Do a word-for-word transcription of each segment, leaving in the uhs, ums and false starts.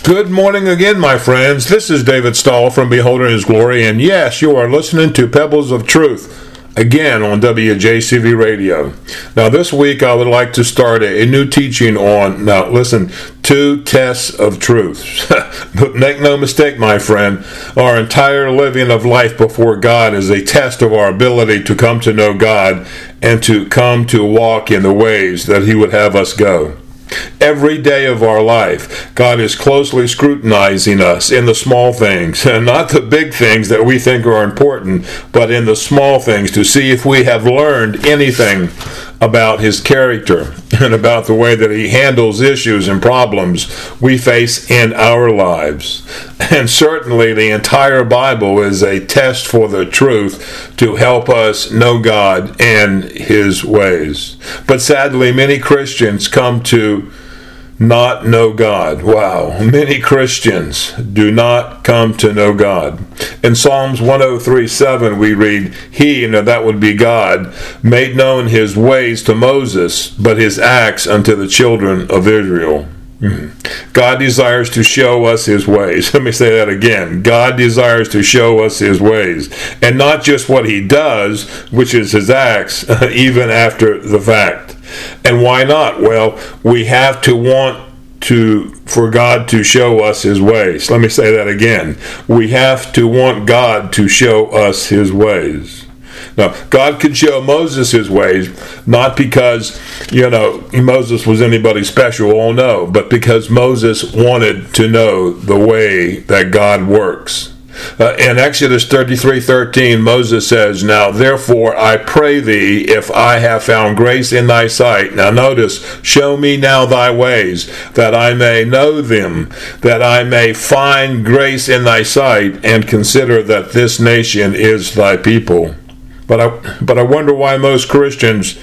Good morning again, my friends. This is David Stahl from Beholding His Glory, and yes, you are listening to Pebbles of Truth, again on W J C V Radio. Now, this week I would like to start a, a new teaching on, now listen, two tests of truth. But make no mistake, my friend, our entire living of life before God is a test of our ability to come to know God and to come to walk in the ways that He would have us go. Every day of our life, God is closely scrutinizing us in the small things, and not the big things that we think are important, but in the small things to see if we have learned anything about His character and about the way that He handles issues and problems we face in our lives. And certainly the entire Bible is a test for the truth to help us know God and His ways. But sadly, many Christians come to not know God. Wow, many Christians do not come to know God. In Psalms one oh three seven we read, He, now that would be God, made known His ways to Moses, but His acts unto the children of Israel. God desires to show us His ways. Let me say that again. God desires to show us His ways. And not just what He does, which is His acts, even after the fact. And why not? Well, we have to want to for God to show us His ways. Let me say that again. We have to want God to show us His ways. Now, God could show Moses His ways, not because, you know, Moses was anybody special, oh no, but because Moses wanted to know the way that God works. Uh, in Exodus thirty-three thirteen, Moses says, Now therefore I pray thee, if I have found grace in thy sight. Now notice, show me now thy ways, that I may know them, that I may find grace in thy sight, and consider that this nation is thy people. But I, but I wonder why most Christians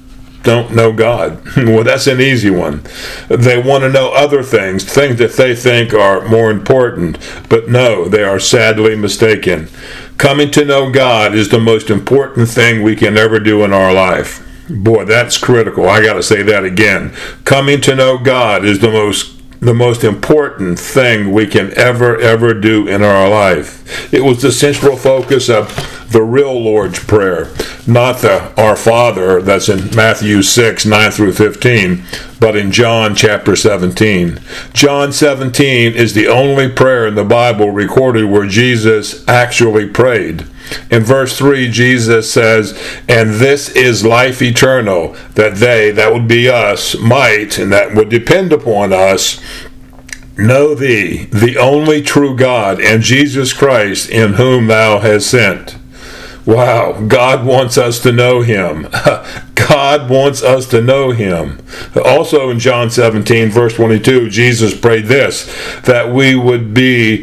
don't know God. Well, that's an easy one. They want to know other things, things that they think are more important. But no, they are sadly mistaken. Coming to know God is the most important thing we can ever do in our life. Boy, that's critical. I got to say that again. Coming to know God is the most the most important thing we can ever, ever do in our life. It was the central focus of the real Lord's Prayer, not the Our Father that's in Matthew six, nine through fifteen, but in John chapter seventeen. John seventeen is the only prayer in the Bible recorded where Jesus actually prayed. In verse three, Jesus says, And this is life eternal, that they, that would be us, might, and that would depend upon us, know thee, the only true God, and Jesus Christ, in whom thou hast sent. Wow, God wants us to know Him. God wants us to know Him. Also in John seventeen, verse twenty-two, Jesus prayed this, that we would be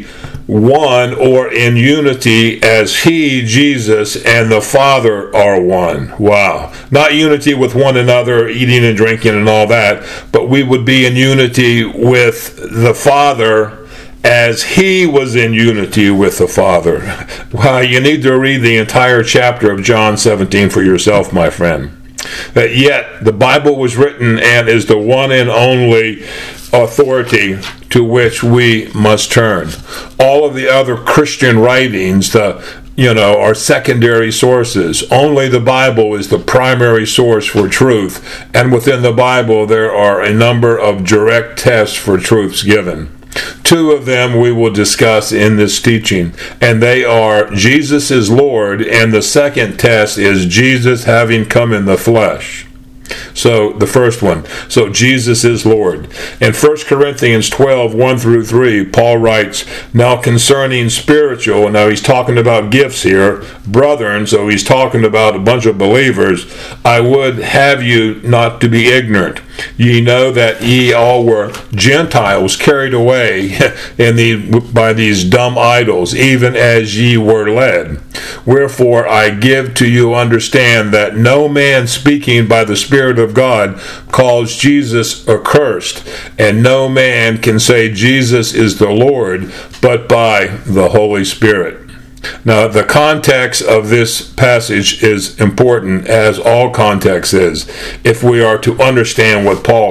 one or in unity as He, Jesus, and the Father are one. Wow. Not unity with one another, eating and drinking and all that, but we would be in unity with the Father as He was in unity with the Father. Wow, you need to read the entire chapter of John seventeen for yourself, my friend. Uh, yet, the Bible was written and is the one and only authority to which we must turn. All of the other Christian writings, the you know, are secondary sources. Only the Bible is the primary source for truth, and within the Bible there are a number of direct tests for truths given. Two of them we will discuss in this teaching, and they are Jesus is Lord, and the second test is Jesus having come in the flesh. So the first one, so Jesus is Lord. In First Corinthians twelve, one through three, Paul writes, Now concerning spiritual, now he's talking about gifts here, brethren, so he's talking about a bunch of believers, I would have you not to be ignorant. Ye know that ye all were Gentiles carried away in the, by these dumb idols, even as ye were led. Wherefore I give to you understand that no man speaking by the Spirit of God calls Jesus accursed, and no man can say Jesus is the Lord but by the Holy Spirit. Now, the context of this passage is important, as all context is, if we are to understand what Paul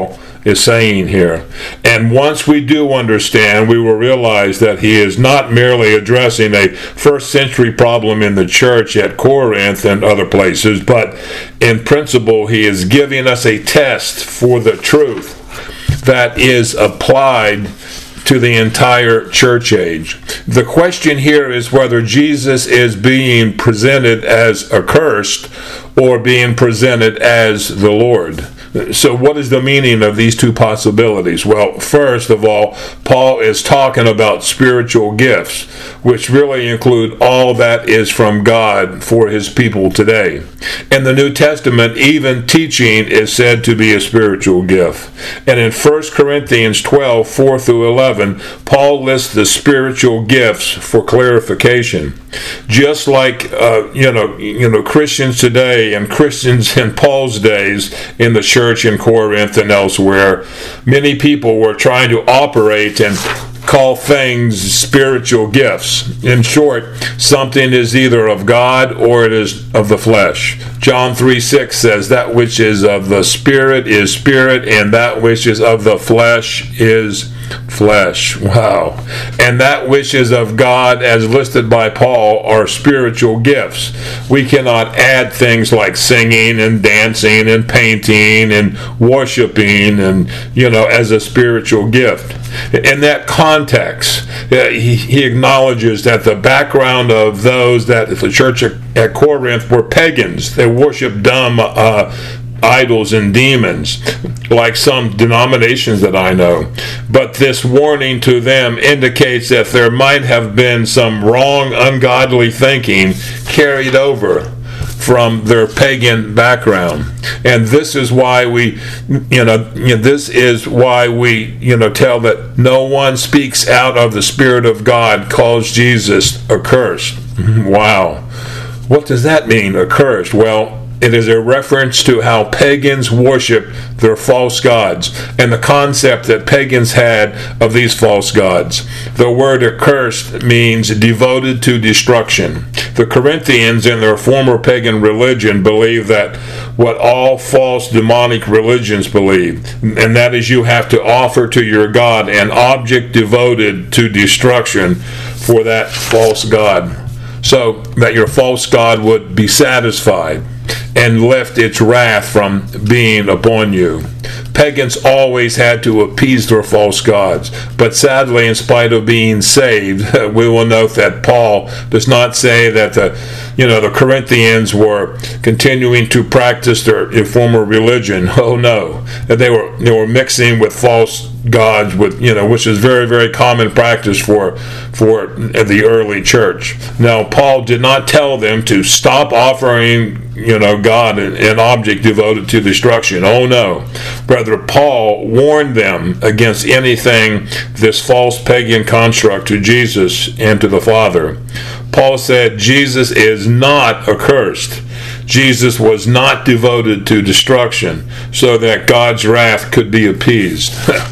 is saying here. And once we do understand, we will realize that he is not merely addressing a first century problem in the church at Corinth and other places, but in principle he is giving us a test for the truth that is applied to the entire church age. The question here is whether Jesus is being presented as accursed or being presented as the Lord. So what is the meaning of these two possibilities? Well, first of all, Paul is talking about spiritual gifts, which really include all that is from God for his people today. In the New Testament, even teaching is said to be a spiritual gift. And in First Corinthians twelve, four through eleven, Paul lists the spiritual gifts for clarification. Just like uh, you know, you know, Christians today and Christians in Paul's days in the church in Corinth and elsewhere, many people were trying to operate and call things spiritual gifts. In short, something is either of God or it is of the flesh. John three six says, that which is of the Spirit is spirit, and that which is of the flesh is flesh. Wow. And that which is of God, as listed by Paul, are spiritual gifts. We cannot add things like singing and dancing and painting and worshiping and, you know, as a spiritual gift. In that context, uh, he, he acknowledges that the background of those that the church at, at Corinth were pagans. They worshiped dumb uh, idols and demons, like some denominations that I know. But this warning to them indicates that there might have been some wrong, ungodly thinking carried over from their pagan background. And this is why we, you know, you know, this is why we, you know, tell that no one speaks out of the Spirit of God calls Jesus accursed. Wow. What does that mean, accursed? Well, it is a reference to how pagans worship their false gods and the concept that pagans had of these false gods. The word accursed means devoted to destruction. The Corinthians in their former pagan religion believed that what all false demonic religions believe, and that is you have to offer to your God an object devoted to destruction for that false god, so that your false god would be satisfied and lift its wrath from being upon you. Pagans always had to appease their false gods, but sadly, in spite of being saved, we will note that Paul does not say that the, you know, the Corinthians were continuing to practice their former religion. Oh no, they were they were mixing with false gods, with you know, which is very very common practice for for the early church. Now, Paul did not tell them to stop offering, you know, God an, an object devoted to destruction. Oh no. Brother Paul warned them against anything this false pagan construct to Jesus and to the Father. Paul said Jesus is not accursed. Jesus was not devoted to destruction so that God's wrath could be appeased.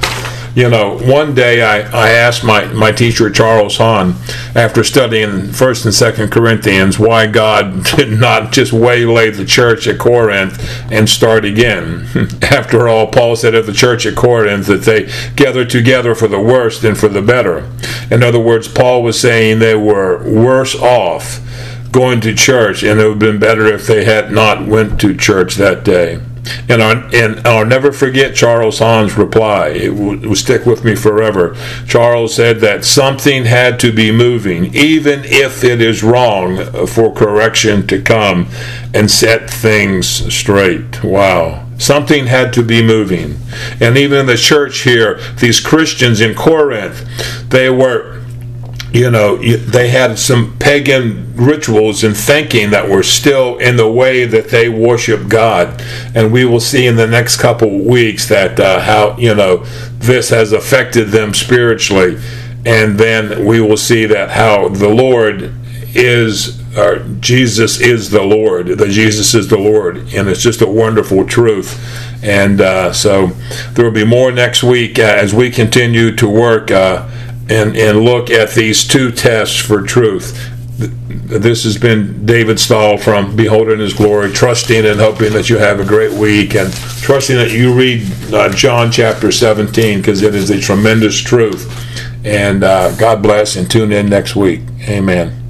You know, one day I, I asked my, my teacher, Charles Hahn, after studying First and Second Corinthians, why God did not just waylay the church at Corinth and start again. After all, Paul said of the church at Corinth that they gathered together for the worse than for the better. In other words, Paul was saying they were worse off going to church, and it would have been better if they had not went to church that day. And I'll, and I'll never forget Charles Hahn's reply. It will, it will stick with me forever. Charles said that something had to be moving, even if it is wrong, for correction to come and set things straight. Wow. Something had to be moving. And even in the church here, these Christians in Corinth, they were, you know, they had some pagan rituals and thinking that were still in the way that they worship God. And we will see in the next couple of weeks that uh, how, you know, this has affected them spiritually. And then we will see that how the Lord is, or Jesus is the Lord, that Jesus is the Lord. And it's just a wonderful truth. And uh, so there will be more next week uh, as we continue to work uh, And, and look at these two tests for truth. This has been David Stahl from Beholding His Glory, trusting and hoping that you have a great week, and trusting that you read uh, John chapter seventeen, because it is a tremendous truth. And uh, God bless, and tune in next week. Amen.